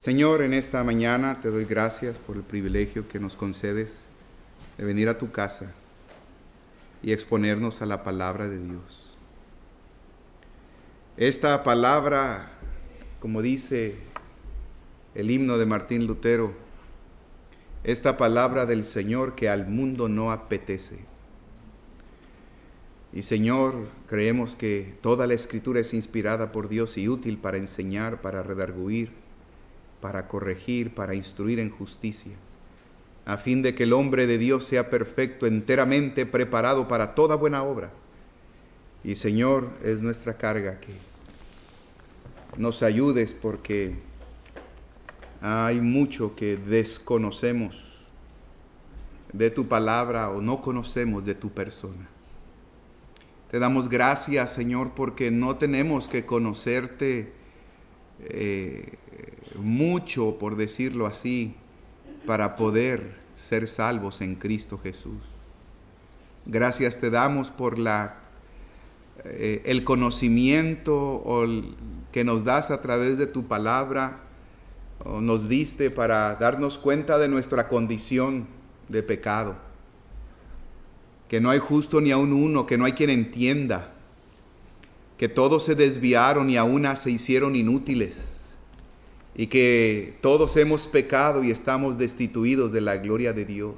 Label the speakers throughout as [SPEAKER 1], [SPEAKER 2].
[SPEAKER 1] Señor, en esta mañana te doy gracias por el privilegio que nos concedes de venir a tu casa y exponernos a la palabra de Dios. Esta palabra, como dice el himno de Martín Lutero, esta palabra del Señor que al mundo no apetece. Y Señor, creemos que toda la Escritura es inspirada por Dios y útil para enseñar, para redarguir, para corregir, para instruir en justicia, a fin de que el hombre de Dios sea perfecto, enteramente preparado para toda buena obra. Y Señor, es nuestra carga que nos ayudes, porque hay mucho que desconocemos de tu palabra o no conocemos de tu persona. Te damos gracias, Señor, porque no tenemos que conocerte mucho, por decirlo así, para poder ser salvos en Cristo Jesús. Gracias te damos por el conocimiento que nos das a través de tu palabra, o nos diste para darnos cuenta de nuestra condición de pecado, que no hay justo ni aun uno, que no hay quien entienda, que todos se desviaron y aún se hicieron inútiles, y que todos hemos pecado y estamos destituidos de la gloria de Dios.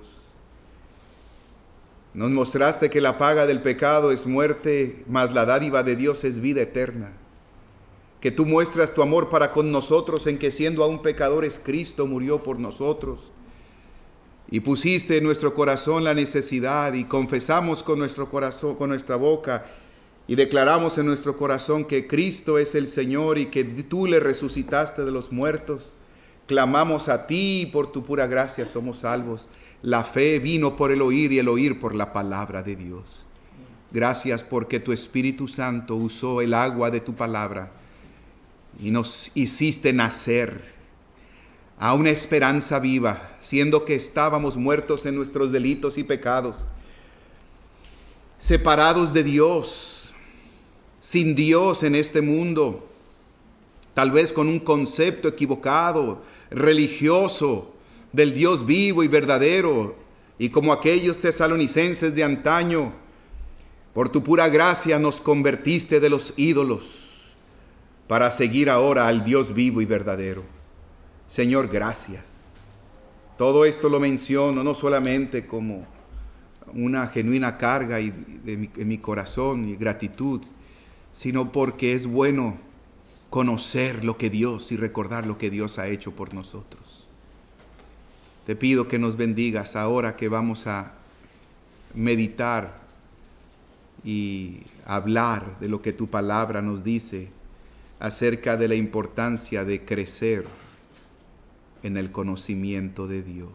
[SPEAKER 1] Nos mostraste que la paga del pecado es muerte, mas la dádiva de Dios es vida eterna. Que tú muestras tu amor para con nosotros en que, siendo aún pecadores, Cristo murió por nosotros. Y pusiste en nuestro corazón la necesidad, y confesamos con nuestro corazón, con nuestra boca, y declaramos en nuestro corazón que Cristo es el Señor y que tú le resucitaste de los muertos. Clamamos a ti y por tu pura gracia somos salvos. La fe vino por el oír y el oír por la palabra de Dios. Gracias porque tu Espíritu Santo usó el agua de tu palabra y nos hiciste nacer a una esperanza viva, siendo que estábamos muertos en nuestros delitos y pecados, separados de Dios, sin Dios en este mundo, tal vez con un concepto equivocado, religioso, del Dios vivo y verdadero, y como aquellos tesalonicenses de antaño, por tu pura gracia nos convertiste de los ídolos, para seguir ahora al Dios vivo y verdadero. Señor, gracias. Todo esto lo menciono no solamente como una genuina carga en mi corazón y gratitud, sino porque es bueno conocer lo que Dios y recordar lo que Dios ha hecho por nosotros. Te pido que nos bendigas ahora que vamos a meditar y hablar de lo que tu palabra nos dice acerca de la importancia de crecer en el conocimiento de Dios.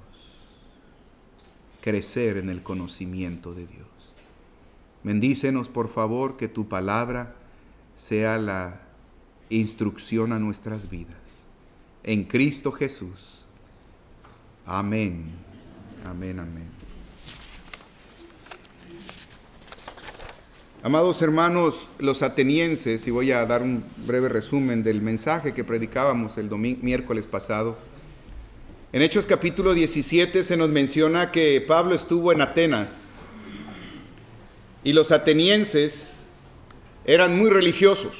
[SPEAKER 1] Crecer en el conocimiento de Dios. Bendícenos, por favor, que tu palabra sea la instrucción a nuestras vidas. En Cristo Jesús. Amén. Amén, amén. Amados hermanos, los atenienses, y voy a dar un breve resumen del mensaje que predicábamos el miércoles pasado. En Hechos capítulo 17 se nos menciona que Pablo estuvo en Atenas y los atenienses eran muy religiosos.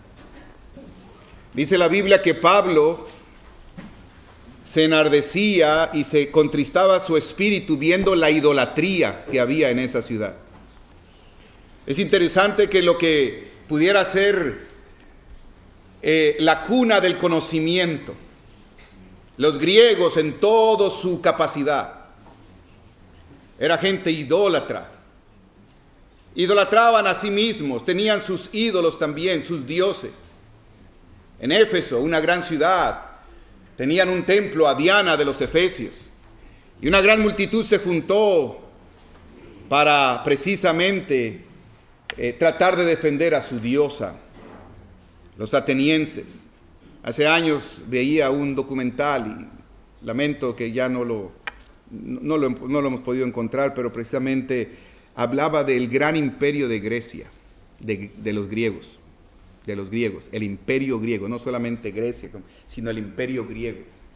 [SPEAKER 1] Dice la Biblia que Pablo se enardecía y se contristaba su espíritu viendo la idolatría que había en esa ciudad. Es interesante que lo que pudiera ser la cuna del conocimiento, los griegos en toda su capacidad, era gente idólatra. Idolatraban a sí mismos, tenían sus ídolos también, sus dioses. En Éfeso, una gran ciudad, tenían un templo a Diana de los efesios. Y una gran multitud se juntó para precisamente tratar de defender a su diosa, los atenienses. Hace años veía un documental y lamento que ya no lo hemos podido encontrar, pero precisamente hablaba del gran imperio de Grecia, de los griegos, el imperio griego, no solamente Grecia, sino el imperio griego.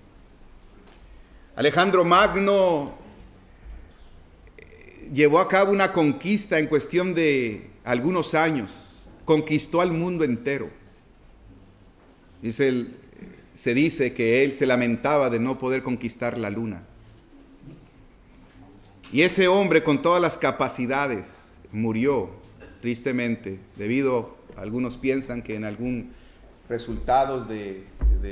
[SPEAKER 1] Alejandro Magno llevó a cabo una conquista en cuestión de algunos años. Conquistó al mundo entero. Se dice que él se lamentaba de no poder conquistar la luna. Y ese hombre, con todas las capacidades, murió tristemente, debido, algunos piensan que en algún resultado de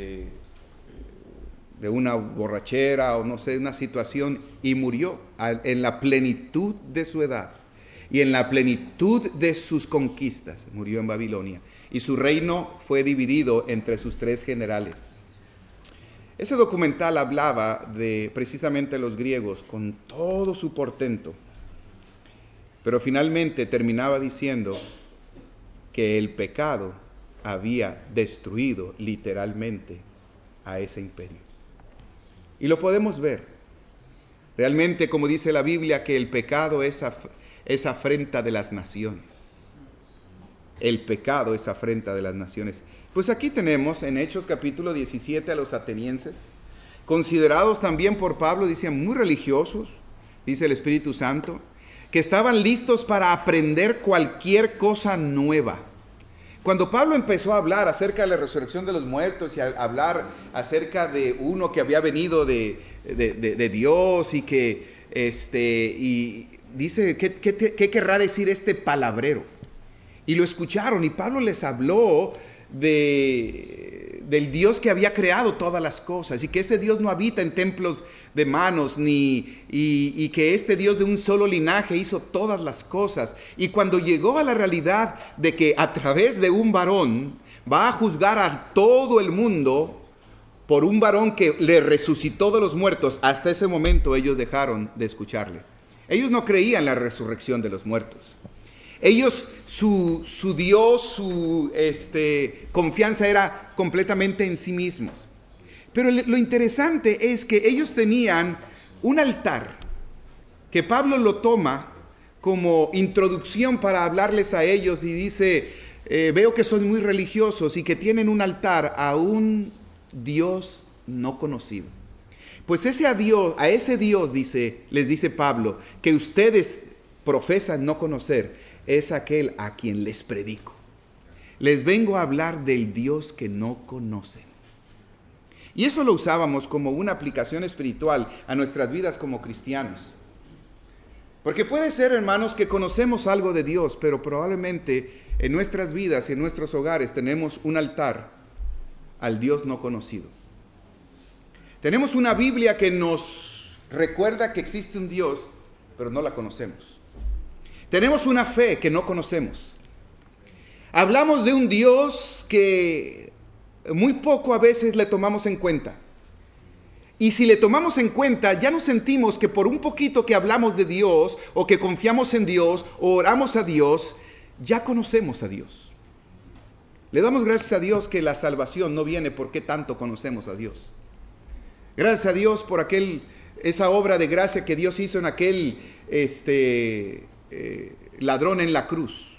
[SPEAKER 1] una borrachera o no sé, una situación, y murió en la plenitud de su edad y en la plenitud de sus conquistas. Murió en Babilonia y su reino fue dividido entre sus 3 generales. Ese documental hablaba de precisamente los griegos con todo su portento, pero finalmente terminaba diciendo que el pecado había destruido literalmente a ese imperio. Y lo podemos ver. Realmente, como dice la Biblia, que el pecado es afrenta de las naciones. El pecado es afrenta de las naciones. Pues aquí tenemos en Hechos capítulo 17 a los atenienses, considerados también por Pablo, dice, muy religiosos, dice el Espíritu Santo, que estaban listos para aprender cualquier cosa nueva. Cuando Pablo empezó a hablar acerca de la resurrección de los muertos y a hablar acerca de uno que había venido de Dios y que y dice, ¿qué querrá decir este palabrero? Y lo escucharon y Pablo les habló del Dios que había creado todas las cosas y que ese Dios no habita en templos de manos y que este Dios de un solo linaje hizo todas las cosas. Y cuando llegó a la realidad de que a través de un varón va a juzgar a todo el mundo por un varón que le resucitó de los muertos, hasta ese momento ellos dejaron de escucharle. Ellos no creían en la resurrección de los muertos. Ellos, su Dios, su confianza era completamente en sí mismos. Pero lo interesante es que ellos tenían un altar que Pablo lo toma como introducción para hablarles a ellos y dice, veo que son muy religiosos y que tienen un altar a un Dios no conocido. Pues a ese Dios les dice Pablo, que ustedes profesan no conocer, es aquel a quien les predico. Les vengo a hablar del Dios que no conocen. Y eso lo usábamos como una aplicación espiritual a nuestras vidas como cristianos. Porque puede ser, hermanos, que conocemos algo de Dios, pero probablemente en nuestras vidas y en nuestros hogares tenemos un altar al Dios no conocido. Tenemos una Biblia que nos recuerda que existe un Dios, pero no la conocemos. Tenemos una fe que no conocemos. Hablamos de un Dios que muy poco a veces le tomamos en cuenta. Y si le tomamos en cuenta, ya nos sentimos que por un poquito que hablamos de Dios, o que confiamos en Dios, o oramos a Dios, ya conocemos a Dios. Le damos gracias a Dios que la salvación no viene porque tanto conocemos a Dios. Gracias a Dios por esa obra de gracia que Dios hizo en aquel ladrón en la cruz,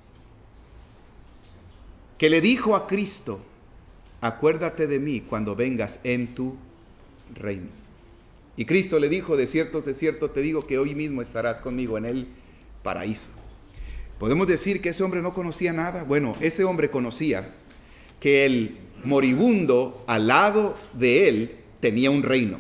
[SPEAKER 1] que le dijo a Cristo, acuérdate de mí cuando vengas en tu reino. Y Cristo le dijo, de cierto te digo que hoy mismo estarás conmigo en el paraíso. ¿Podemos decir que ese hombre no conocía nada? Bueno, ese hombre conocía que el moribundo al lado de él tenía un reino.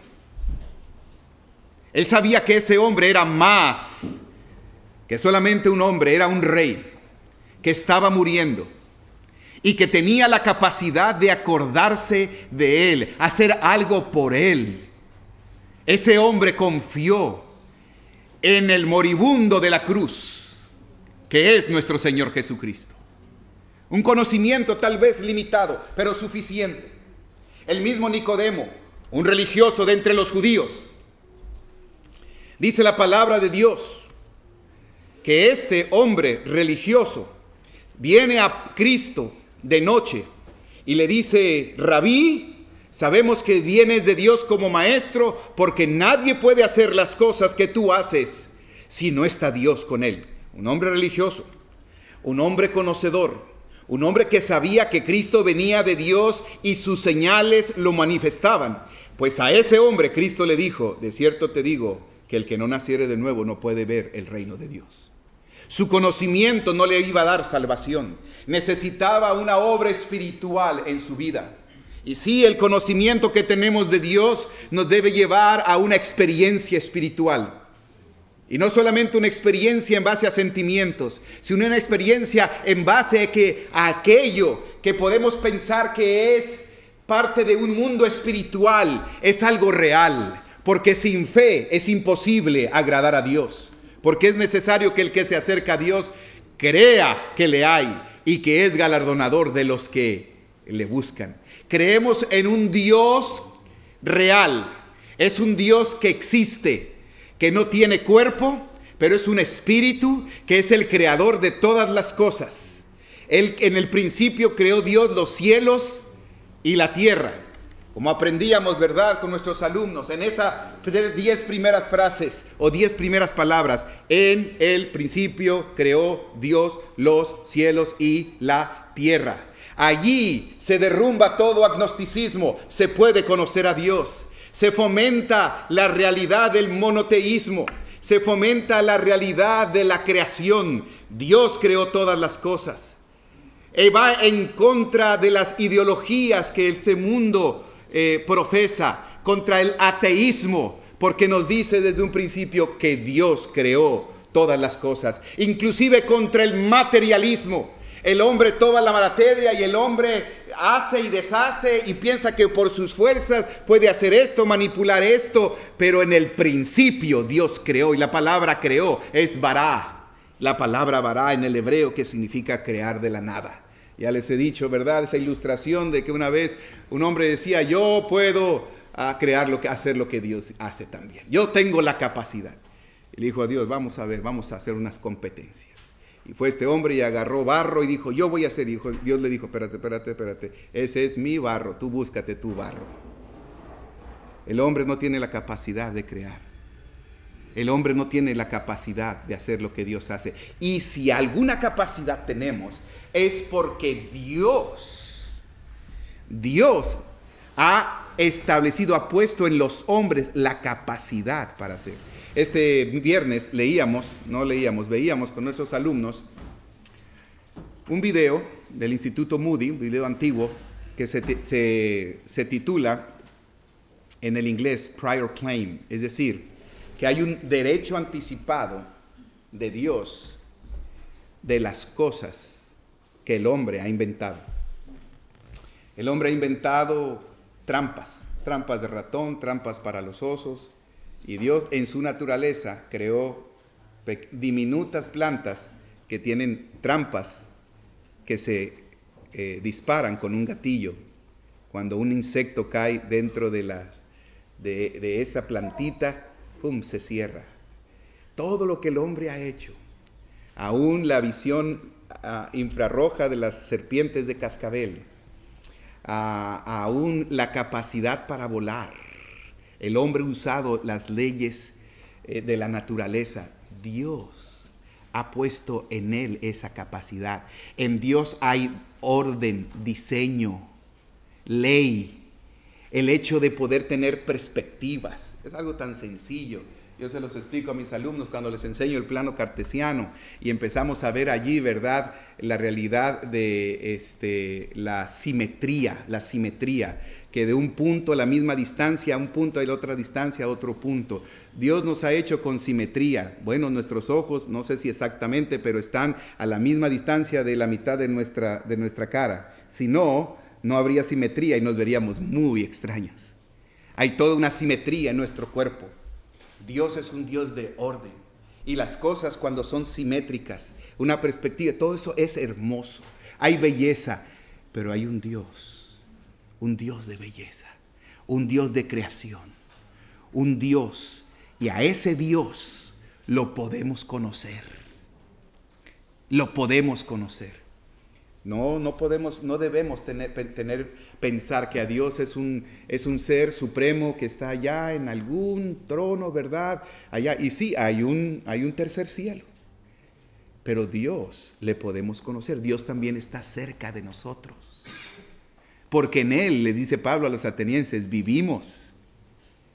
[SPEAKER 1] Él sabía que ese hombre era más que solamente un hombre, era un rey que estaba muriendo y que tenía la capacidad de acordarse de él, hacer algo por él. Ese hombre confió en el moribundo de la cruz, que es nuestro Señor Jesucristo. Un conocimiento tal vez limitado, pero suficiente. El mismo Nicodemo, un religioso de entre los judíos, dice la palabra de Dios que este hombre religioso viene a Cristo de noche y le dice, Rabí, sabemos que vienes de Dios como maestro, porque nadie puede hacer las cosas que tú haces si no está Dios con él. Un hombre religioso, un hombre conocedor, un hombre que sabía que Cristo venía de Dios y sus señales lo manifestaban. Pues a ese hombre Cristo le dijo, de cierto te digo, que el que no naciere de nuevo no puede ver el reino de Dios. Su conocimiento no le iba a dar salvación. Necesitaba una obra espiritual en su vida. Y sí, el conocimiento que tenemos de Dios nos debe llevar a una experiencia espiritual. Y no solamente una experiencia en base a sentimientos, sino una experiencia en base a aquello que podemos pensar que es parte de un mundo espiritual, es algo real. Porque sin fe es imposible agradar a Dios. Porque es necesario que el que se acerca a Dios crea que le hay y que es galardonador de los que le buscan. Creemos en un Dios real. Es un Dios que existe, que no tiene cuerpo, pero es un espíritu, que es el creador de todas las cosas. Él, en el principio creó Dios los cielos y la tierra. Como aprendíamos, ¿verdad?, con nuestros alumnos, en esas 10 primeras frases o 10 primeras palabras. En el principio creó Dios los cielos y la tierra. Allí se derrumba todo agnosticismo, se puede conocer a Dios. Se fomenta la realidad del monoteísmo, se fomenta la realidad de la creación. Dios creó todas las cosas. Y va en contra de las ideologías que este mundo profesa, contra el ateísmo, porque nos dice desde un principio que Dios creó todas las cosas, inclusive contra el materialismo. El hombre toma la materia y el hombre hace y deshace y piensa que por sus fuerzas puede hacer esto, manipular esto, pero en el principio Dios creó, y la palabra creó es bará. La palabra bará en el hebreo, que significa crear de la nada. Ya les he dicho, ¿verdad?, esa ilustración de que una vez un hombre decía, yo puedo hacer lo que Dios hace también. Yo tengo la capacidad. Y le dijo a Dios, vamos a hacer unas competencias. Y fue este hombre y agarró barro y dijo, yo voy a hacer. Y Dios le dijo, espérate, ese es mi barro, tú búscate tu barro. El hombre no tiene la capacidad de crear. El hombre no tiene la capacidad de hacer lo que Dios hace. Y si alguna capacidad tenemos, es porque Dios ha establecido, ha puesto en los hombres la capacidad para hacer. Este viernes veíamos con nuestros alumnos un video del Instituto Moody, un video antiguo, que se titula en el inglés Prior Claim, es decir, que hay un derecho anticipado de Dios de las cosas que el hombre ha inventado. El hombre ha inventado trampas de ratón, trampas para los osos, y Dios en su naturaleza creó diminutas plantas que tienen trampas que se disparan con un gatillo. Cuando un insecto cae dentro de esa plantita, ¡pum!, se cierra. Todo lo que el hombre ha hecho, aún la visión infrarroja de las serpientes de cascabel, aún la capacidad para volar. El hombre ha usado las leyes de la naturaleza. Dios ha puesto en él esa capacidad. En Dios hay orden, diseño, ley. El hecho de poder tener perspectivas. Es algo tan sencillo. Yo se los explico a mis alumnos cuando les enseño el plano cartesiano y empezamos a ver allí, ¿verdad?, la realidad de la simetría, que de un punto a la misma distancia, a un punto a la otra distancia, a otro punto. Dios nos ha hecho con simetría. Bueno, nuestros ojos, no sé si exactamente, pero están a la misma distancia de la mitad de nuestra cara. Si no, no habría simetría y nos veríamos muy extraños. Hay toda una simetría en nuestro cuerpo. Dios es un Dios de orden. Y las cosas cuando son simétricas, una perspectiva, todo eso es hermoso. Hay belleza, pero hay un Dios de belleza, un Dios de creación, un Dios. Y a ese Dios lo podemos conocer. Lo podemos conocer. No debemos pensar que a Dios es un ser supremo que está allá en algún trono, ¿verdad? Allá, y sí, hay un tercer cielo. Pero Dios le podemos conocer. Dios también está cerca de nosotros. Porque en Él, le dice Pablo a los atenienses, vivimos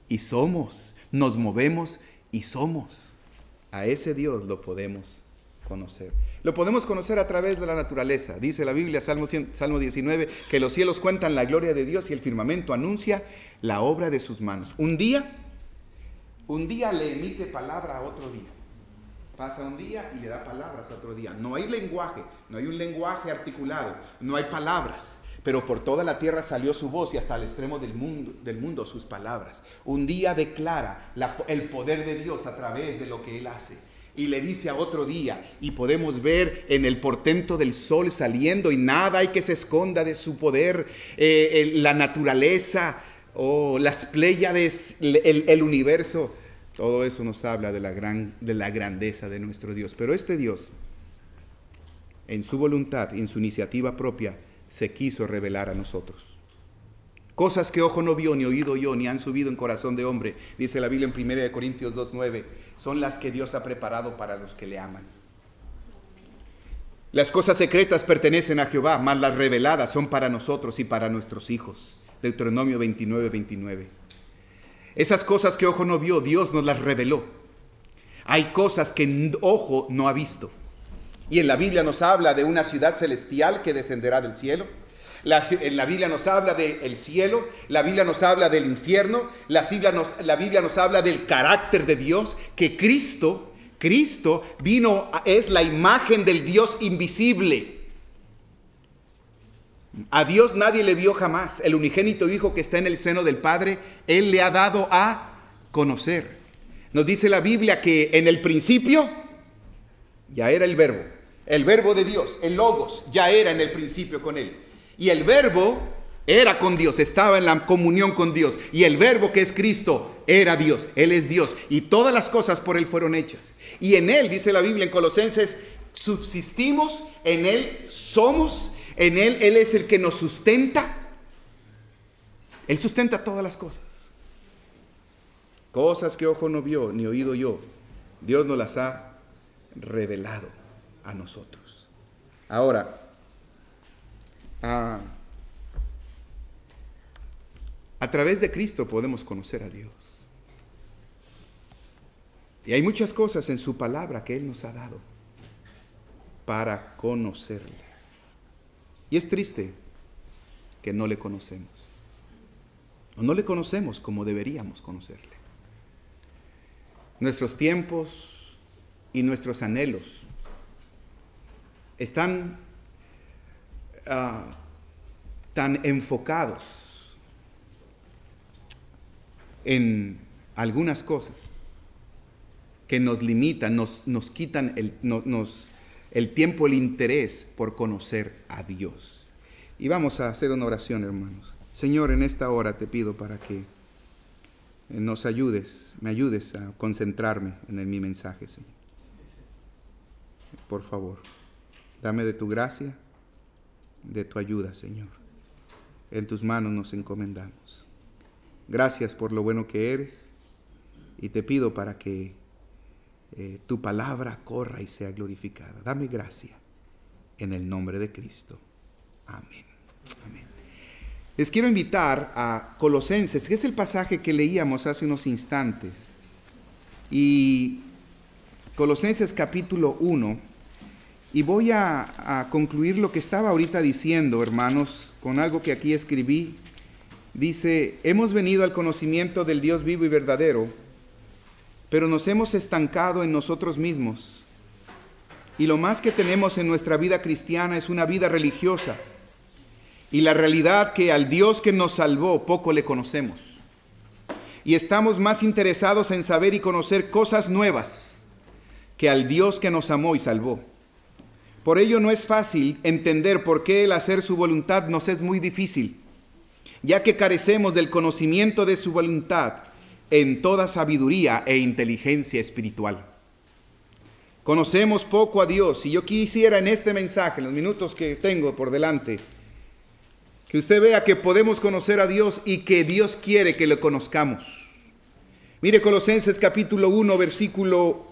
[SPEAKER 1] y somos. Nos movemos y somos. A ese Dios lo podemos conocer. Lo podemos conocer a través de la naturaleza. Dice la Biblia, Salmo 19, que los cielos cuentan la gloria de Dios y el firmamento anuncia la obra de sus manos. Un día le emite palabra a otro día. Pasa un día y le da palabras a otro día. No hay lenguaje, no hay un lenguaje articulado, no hay palabras. Pero por toda la tierra salió su voz y hasta el extremo del mundo sus palabras. Un día declara el poder de Dios a través de lo que Él hace. Y le dice a otro día, y podemos ver en el portento del sol saliendo, y nada hay que se esconda de su poder, la naturaleza, las pléyades, el universo. Todo eso nos habla de la grandeza de nuestro Dios. Pero este Dios, en su voluntad, en su iniciativa propia, se quiso revelar a nosotros. Cosas que ojo no vio, ni oído oyó, ni han subido en corazón de hombre, dice la Biblia en 1 Corintios 2:9, son las que Dios ha preparado para los que le aman. Las cosas secretas pertenecen a Jehová, mas las reveladas son para nosotros y para nuestros hijos. Deuteronomio 29:29. Esas cosas que ojo no vio, Dios nos las reveló. Hay cosas que ojo no ha visto. Y en la Biblia nos habla de una ciudad celestial que descenderá del cielo. En la Biblia nos habla del cielo, la Biblia nos habla del infierno, la Biblia nos habla del carácter de Dios, que Cristo vino, es la imagen del Dios invisible. A Dios nadie le vio jamás. El unigénito Hijo que está en el seno del Padre, Él le ha dado a conocer. Nos dice la Biblia que en el principio ya era el verbo de Dios, el Logos, ya era en el principio con Él. Y el verbo era con Dios, estaba en la comunión con Dios. Y el verbo que es Cristo era Dios, Él es Dios. Y todas las cosas por Él fueron hechas. Y en Él, dice la Biblia en Colosenses, subsistimos, en Él somos, en Él es el que nos sustenta. Él sustenta todas las cosas. Cosas que ojo no vio, ni oído yo, Dios nos las ha revelado a nosotros. Ahora, a través de Cristo podemos conocer a Dios. Y hay muchas cosas en su palabra que Él nos ha dado para conocerle. Y es triste que no le conocemos. O no le conocemos como deberíamos conocerle. Nuestros tiempos y nuestros anhelos están tan enfocados en algunas cosas que nos limitan, nos quitan el tiempo, el interés por conocer a Dios. Y vamos a hacer una oración, hermanos. Señor, en esta hora te pido para que me ayudes a concentrarme en mi mensaje, Señor. Por favor, dame de tu gracia, de tu ayuda, Señor. En tus manos nos encomendamos. Gracias por lo bueno que eres y te pido para que tu palabra corra y sea glorificada. Dame gracia en el nombre de Cristo. Amén. Amén. Les quiero invitar a Colosenses, que es el pasaje que leíamos hace unos instantes. Y Colosenses capítulo 1. Y voy a concluir lo que estaba ahorita diciendo, hermanos, con algo que aquí escribí. Dice, hemos venido al conocimiento del Dios vivo y verdadero, pero nos hemos estancado en nosotros mismos. Y lo más que tenemos en nuestra vida cristiana es una vida religiosa. Y la realidad que al Dios que nos salvó poco le conocemos. Y estamos más interesados en saber y conocer cosas nuevas que al Dios que nos amó y salvó. Por ello no es fácil entender por qué el hacer su voluntad nos es muy difícil, ya que carecemos del conocimiento de su voluntad en toda sabiduría e inteligencia espiritual. Conocemos poco a Dios y yo quisiera en este mensaje, en los minutos que tengo por delante, que usted vea que podemos conocer a Dios y que Dios quiere que lo conozcamos. Mire Colosenses capítulo 1, versículo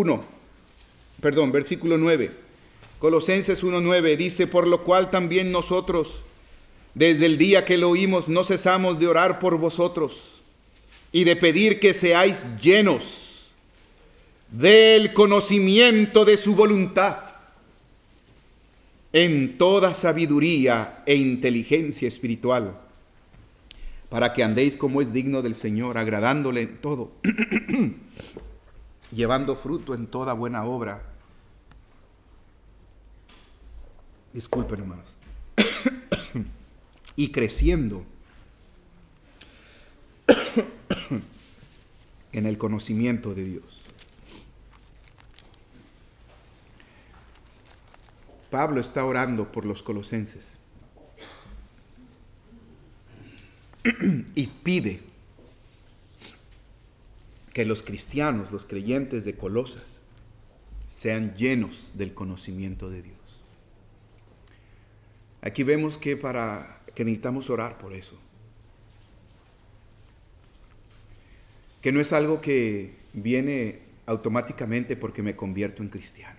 [SPEAKER 1] 9. Colosenses 1:9 dice, por lo cual también nosotros, desde el día que lo oímos, no cesamos de orar por vosotros y de pedir que seáis llenos del conocimiento de su voluntad, en toda sabiduría e inteligencia espiritual, para que andéis como es digno del Señor, agradándole en todo, llevando fruto en toda buena obra. Disculpen, hermanos. Y creciendo en el conocimiento de Dios. Pablo está orando por los colosenses y pide que los cristianos, los creyentes de Colosas, sean llenos del conocimiento de Dios. Aquí vemos que necesitamos orar por eso. Que no es algo que viene automáticamente porque me convierto en cristiano.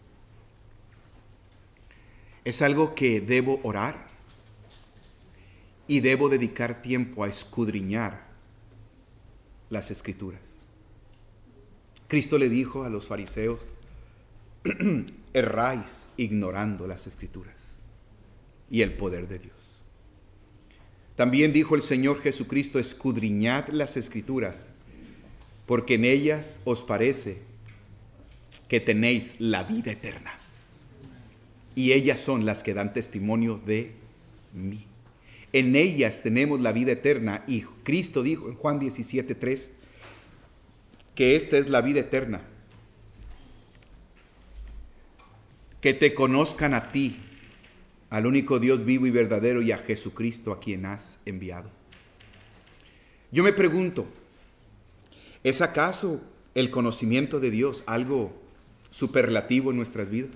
[SPEAKER 1] Es algo que debo orar y debo dedicar tiempo a escudriñar las Escrituras. Cristo le dijo a los fariseos, erráis ignorando las Escrituras y el poder de Dios. También dijo el Señor Jesucristo, escudriñad las Escrituras, porque en ellas os parece que tenéis la vida eterna. Y ellas son las que dan testimonio de mí. En ellas tenemos la vida eterna. Y Cristo dijo en Juan 17:3 que esta es la vida eterna. Que te conozcan a ti, al único Dios vivo y verdadero, y a Jesucristo a quien has enviado. Yo me pregunto, ¿es acaso el conocimiento de Dios algo superlativo en nuestras vidas?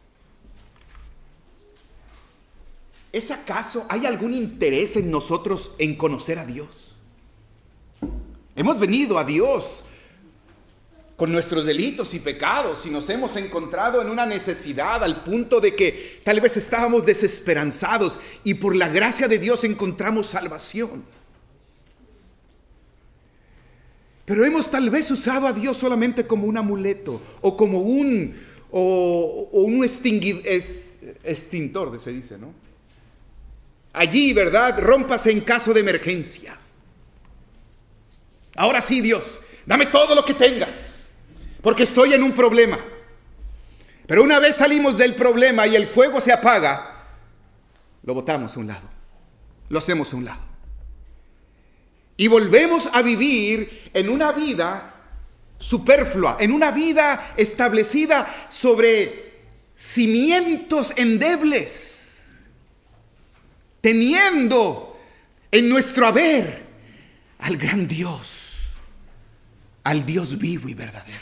[SPEAKER 1] ¿Es acaso hay algún interés en nosotros en conocer a Dios? Hemos venido a Dios con nuestros delitos y pecados y nos hemos encontrado en una necesidad al punto de que tal vez estábamos desesperanzados y por la gracia de Dios encontramos salvación. Pero hemos tal vez usado a Dios solamente como un amuleto o como un extintor, se dice, ¿no? Allí, ¿verdad? Rómpase en caso de emergencia. Ahora sí, Dios, dame todo lo que tengas, porque estoy en un problema. Pero una vez salimos del problema y el fuego se apaga, lo botamos a un lado, lo hacemos a un lado. Y volvemos a vivir en una vida superflua, en una vida establecida sobre cimientos endebles, teniendo en nuestro haber al gran Dios, al Dios vivo y verdadero.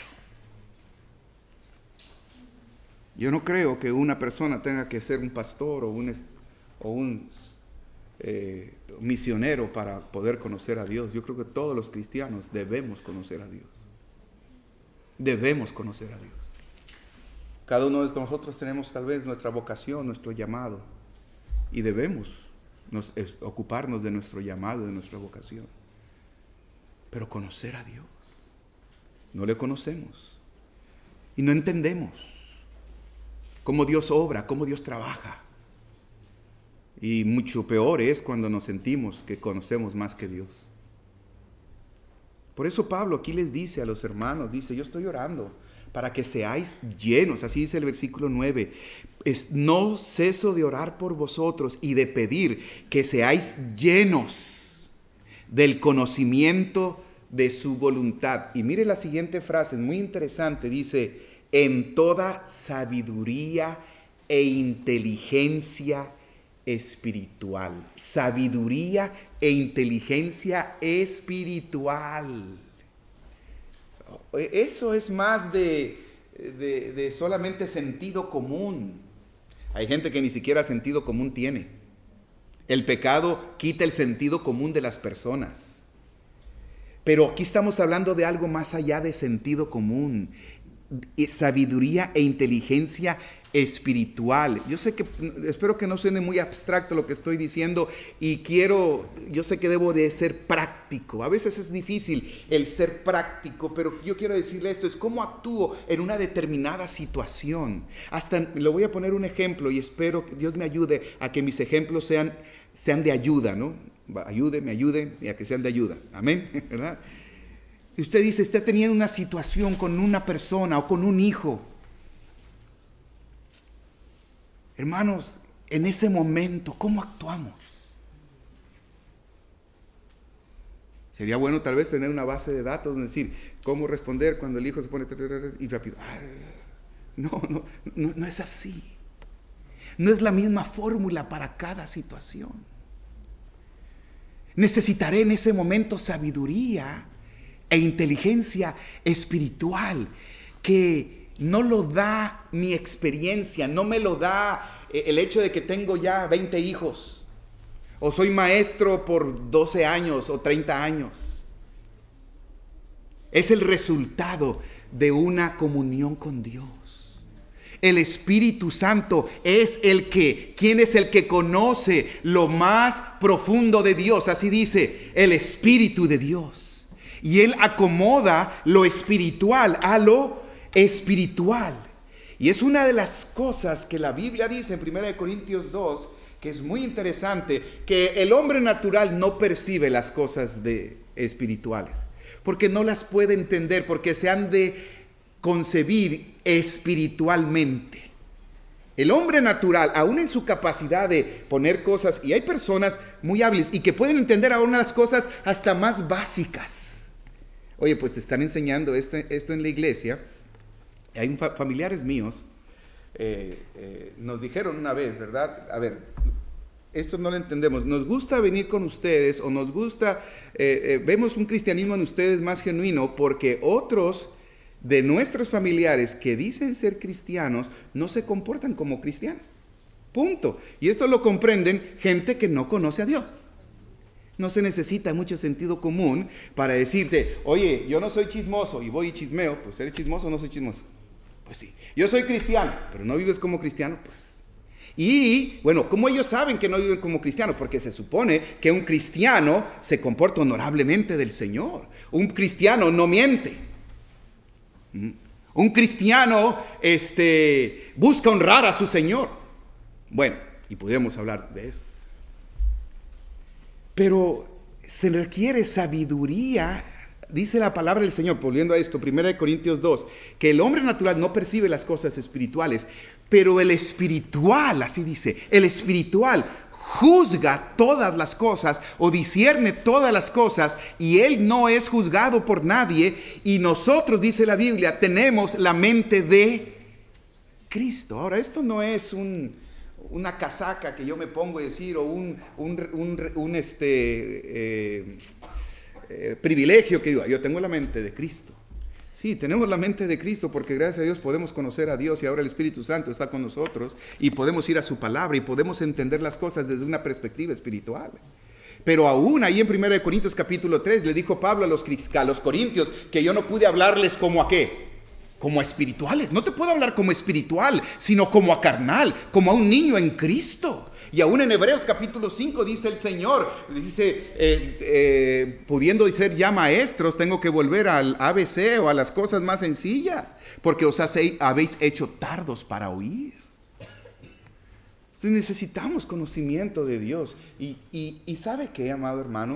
[SPEAKER 1] Yo no creo que una persona tenga que ser un pastor o un misionero para poder conocer a Dios. Yo creo que todos los cristianos debemos conocer a Dios. Debemos conocer a Dios. Cada uno de nosotros tenemos tal vez nuestra vocación, nuestro llamado, y debemos ocuparnos de nuestro llamado, de nuestra vocación. Pero conocer a Dios, no le conocemos y no entendemos cómo Dios obra, cómo Dios trabaja. Y mucho peor es cuando nos sentimos que conocemos más que Dios. Por eso Pablo aquí les dice a los hermanos, dice, yo estoy orando para que seáis llenos, así dice el versículo 9, no ceso de orar por vosotros y de pedir que seáis llenos del conocimiento de su voluntad. Y mire la siguiente frase, es muy interesante, dice, en toda sabiduría e inteligencia espiritual. Sabiduría e inteligencia espiritual. Eso es más de solamente sentido común. Hay gente que ni siquiera sentido común tiene. El pecado quita el sentido común de las personas. Pero aquí estamos hablando de algo más allá de sentido común. Sabiduría e inteligencia espiritual. Yo sé que, espero que no suene muy abstracto lo que estoy diciendo y yo sé que debo de ser práctico. A veces es difícil el ser práctico, pero yo quiero decirle esto, es cómo actúo en una determinada situación. Hasta le voy a poner un ejemplo y espero que Dios me ayude a que mis ejemplos sean de ayuda, ¿no? Me ayude y a que sean de ayuda. Amén, ¿verdad? Y usted dice, está teniendo una situación con una persona o con un hijo. Hermanos, en ese momento, ¿cómo actuamos? Sería bueno tal vez tener una base de datos, es decir, cómo responder cuando el hijo se pone y rápido. No es así. No es la misma fórmula para cada situación. Necesitaré en ese momento sabiduría e inteligencia espiritual que no lo da mi experiencia, no me lo da el hecho de que tengo ya 20 hijos, o soy maestro por 12 años o 30 años. Es el resultado de una comunión con Dios. El Espíritu Santo es ¿quién es el que conoce lo más profundo de Dios? Así dice, el Espíritu de Dios. Y Él acomoda lo espiritual a lo espiritual. Y es una de las cosas que la Biblia dice en 1 Corintios 2, que es muy interesante, que el hombre natural no percibe las cosas espirituales, porque no las puede entender, porque se han de concebir espiritualmente. El hombre natural, aún en su capacidad de poner cosas, y hay personas muy hábiles y que pueden entender aún las cosas hasta más básicas. Oye, pues te están enseñando esto en la iglesia. Hay familiares míos, nos dijeron una vez, ¿verdad? A ver, esto no lo entendemos. Nos gusta venir con ustedes o nos gusta, vemos un cristianismo en ustedes más genuino porque otros de nuestros familiares que dicen ser cristianos no se comportan como cristianos. Punto. Y esto lo comprenden gente que no conoce a Dios. No se necesita mucho sentido común para decirte, oye, yo no soy chismoso y voy y chismeo. Pues, ¿eres chismoso o no soy chismoso? Pues sí. Yo soy cristiano, pero no vives como cristiano, pues. Y, bueno, ¿cómo ellos saben que no viven como cristianos? Porque se supone que un cristiano se comporta honorablemente del Señor. Un cristiano no miente. Un cristiano busca honrar a su Señor. Bueno, y podemos hablar de eso. Pero se requiere sabiduría, dice la palabra del Señor, volviendo a esto, 1 Corintios 2, que el hombre natural no percibe las cosas espirituales, pero el espiritual, así dice, el espiritual juzga todas las cosas o discierne todas las cosas y él no es juzgado por nadie y nosotros, dice la Biblia, tenemos la mente de Cristo. Ahora, esto no es una casaca que yo me pongo a decir o un privilegio que digo, yo tengo la mente de Cristo. Sí, tenemos la mente de Cristo porque gracias a Dios podemos conocer a Dios y ahora el Espíritu Santo está con nosotros y podemos ir a su palabra y podemos entender las cosas desde una perspectiva espiritual. Pero aún ahí en 1 Corintios capítulo 3 le dijo Pablo a los corintios que yo no pude hablarles como a qué, como a espirituales. No te puedo hablar como espiritual, sino como a carnal, como a un niño en Cristo. Y aún en Hebreos capítulo 5 dice el Señor, dice, pudiendo ser ya maestros, tengo que volver al ABC o a las cosas más sencillas, porque os habéis hecho tardos para oír. Entonces necesitamos conocimiento de Dios. Y ¿sabe qué, amado hermano?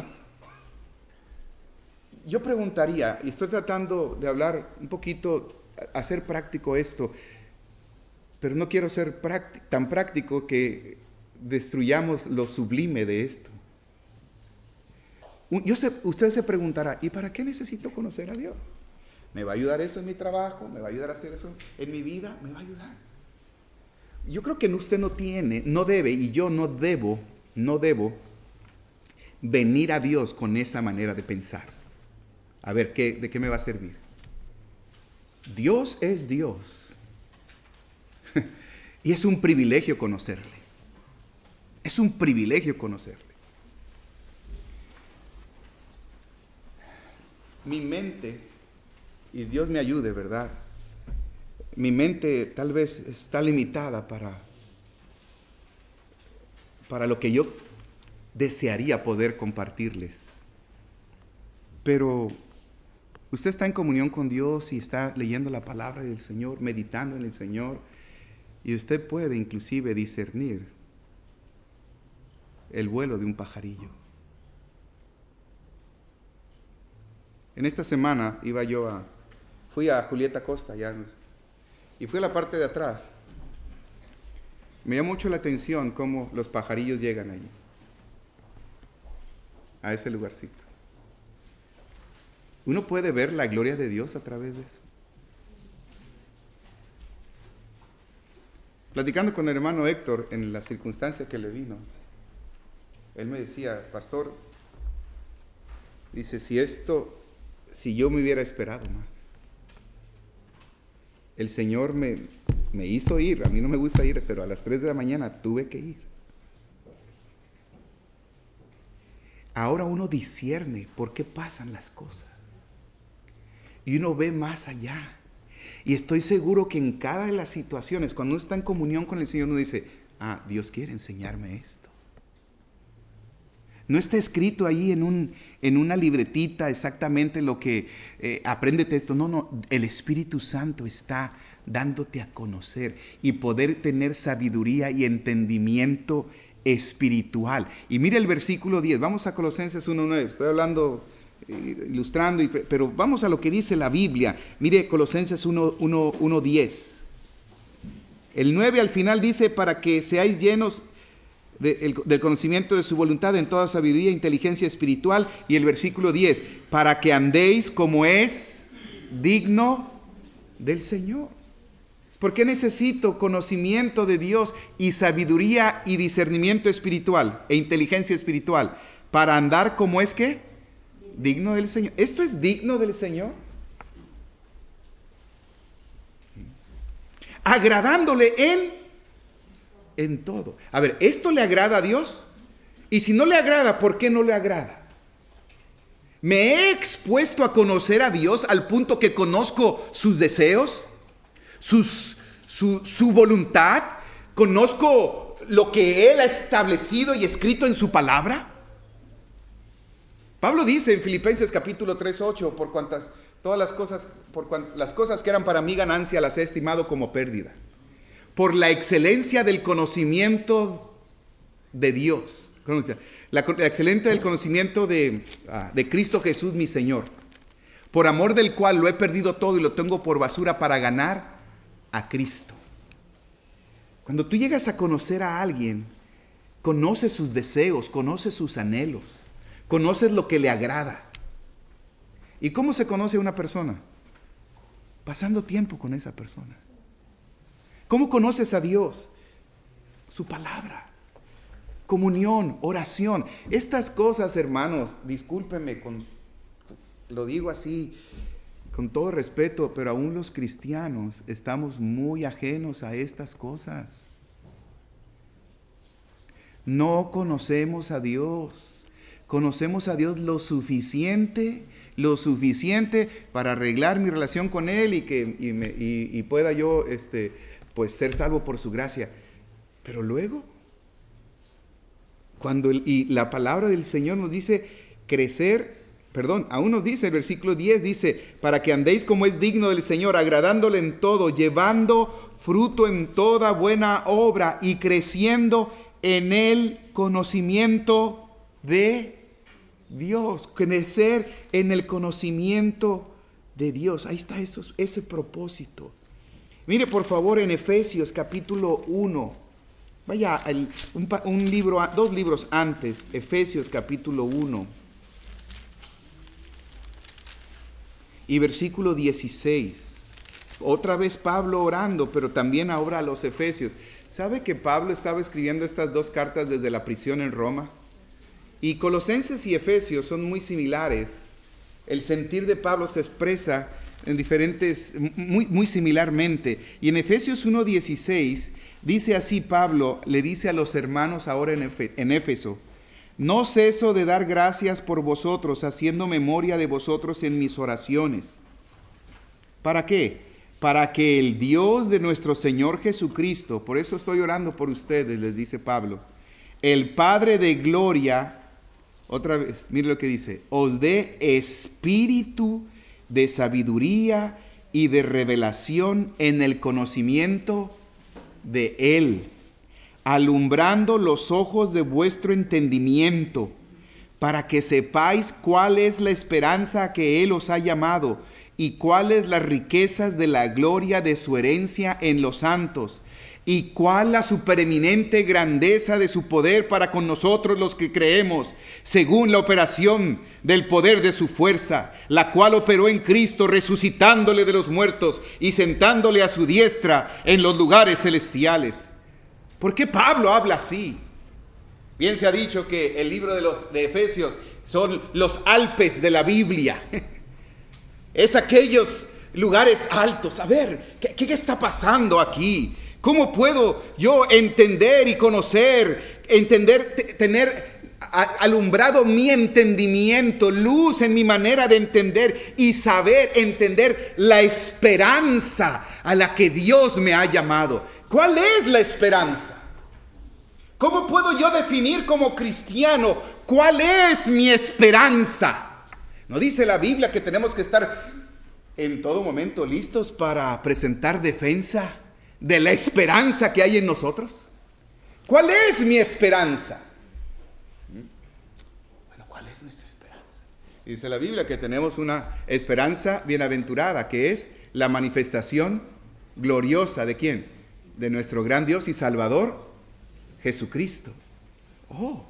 [SPEAKER 1] Yo preguntaría, y estoy tratando de hablar un poquito, hacer práctico esto, pero no quiero ser tan práctico que destruyamos lo sublime de esto. Usted se preguntará, ¿y para qué necesito conocer a Dios? ¿Me va a ayudar eso en mi trabajo? ¿Me va a ayudar a hacer eso en mi vida? ¿Me va a ayudar? Yo creo que usted no debe, y yo no debo venir a Dios con esa manera de pensar. A ver, ¿de qué me va a servir? Dios es Dios. Y es un privilegio conocerle. Es un privilegio conocerle. Mi mente, y Dios me ayude, ¿verdad? mi mente tal vez está limitada para lo que yo desearía poder compartirles. Pero usted está en comunión con Dios y está leyendo la palabra del Señor, meditando en el Señor, y usted puede inclusive discernir el vuelo de un pajarillo. En esta semana fui a Julieta Costa y fui a la parte de atrás. Me llamó mucho la atención cómo los pajarillos llegan allí, a ese lugarcito. Uno puede ver la gloria de Dios a través de eso. Platicando con el hermano Héctor en la circunstancia que le vino, él me decía, pastor, dice, si yo me hubiera esperado más. El Señor me hizo ir, a mí no me gusta ir, pero a las 3 de la mañana tuve que ir. Ahora uno discierne por qué pasan las cosas. Y uno ve más allá. Y estoy seguro que en cada de las situaciones, cuando uno está en comunión con el Señor, uno dice, Dios quiere enseñarme esto. No está escrito ahí en una libretita exactamente lo que apréndete esto. No, el Espíritu Santo está dándote a conocer y poder tener sabiduría y entendimiento espiritual. Y mire el versículo 10, vamos a Colosenses 1:9, estoy hablando, ilustrando, pero vamos a lo que dice la Biblia. Mire Colosenses 1:10. El 9 al final dice, para que seáis llenos del conocimiento de su voluntad en toda sabiduría e inteligencia espiritual. Y el versículo 10, para que andéis como es digno del Señor. ¿Por qué necesito conocimiento de Dios y sabiduría y discernimiento espiritual e inteligencia espiritual? Para andar como es que digno del Señor. ¿Esto es digno del Señor? Agradándole en todo. A ver, ¿esto le agrada a Dios? Y si no le agrada, ¿por qué no le agrada? ¿Me he expuesto a conocer a Dios al punto que conozco sus deseos? Su voluntad? ¿Conozco lo que Él ha establecido y escrito en su palabra? Pablo dice en Filipenses capítulo 3:8, las cosas que eran para mí ganancia las he estimado como pérdida, por la excelencia del conocimiento de Dios, la excelencia del conocimiento de Cristo Jesús mi Señor, por amor del cual lo he perdido todo y lo tengo por basura para ganar a Cristo. Cuando tú llegas a conocer a alguien, conoces sus deseos, conoces sus anhelos, conoces lo que le agrada. ¿Y cómo se conoce a una persona? Pasando tiempo con esa persona. ¿Cómo conoces a Dios? Su palabra, comunión, oración. Estas cosas, hermanos, discúlpenme, lo digo así, con todo respeto, pero aún los cristianos estamos muy ajenos a estas cosas. No conocemos a Dios. Conocemos a Dios lo suficiente para arreglar mi relación con Él y pueda yo pues ser salvo por su gracia. Pero luego, y la palabra del Señor nos dice aún nos dice, el versículo 10 dice, para que andéis como es digno del Señor, agradándole en todo, llevando fruto en toda buena obra y creciendo en el conocimiento de Dios. Crecer en el conocimiento de Dios. Ahí está ese propósito. Mire por favor en Efesios capítulo 1. Vaya dos libros antes, Efesios capítulo 1. Y versículo 16. Otra vez Pablo orando, pero también ahora a los Efesios. ¿Sabe que Pablo estaba escribiendo estas dos cartas desde la prisión en Roma? Y Colosenses y Efesios son muy similares. El sentir de Pablo se expresa en muy similarmente. Y en Efesios 1:16 dice así Pablo, le dice a los hermanos ahora en Éfeso: no ceso de dar gracias por vosotros, haciendo memoria de vosotros en mis oraciones. ¿Para qué? para que el Dios de nuestro Señor Jesucristo, por eso estoy orando por ustedes, les dice Pablo, el Padre de gloria, otra vez, mire lo que dice, os dé espíritu de sabiduría y de revelación en el conocimiento de Él, alumbrando los ojos de vuestro entendimiento, para que sepáis cuál es la esperanza a que Él os ha llamado, y cuáles las riquezas de la gloria de su herencia en los santos, y cuál la supereminente grandeza de su poder para con nosotros los que creemos, según la operación del poder de su fuerza, la cual operó en Cristo, resucitándole de los muertos y sentándole a su diestra en los lugares celestiales. ¿Por qué Pablo habla así? Bien se ha dicho que el libro de Efesios son los Alpes de la Biblia. Es aquellos lugares altos. A ver, ¿qué está pasando aquí? ¿Cómo puedo yo entender y conocer, tener alumbrado mi entendimiento, luz en mi manera de entender y saber entender la esperanza a la que Dios me ha llamado? ¿Cuál es la esperanza? ¿Cómo puedo yo definir como cristiano cuál es mi esperanza? ¿No dice la Biblia que tenemos que estar en todo momento listos para presentar defensa de la esperanza que hay en nosotros? ¿Cuál es mi esperanza? Bueno, ¿cuál es nuestra esperanza? Dice la Biblia que tenemos una esperanza bienaventurada, que es la manifestación gloriosa ¿de quién? De nuestro gran Dios y Salvador, Jesucristo. Oh,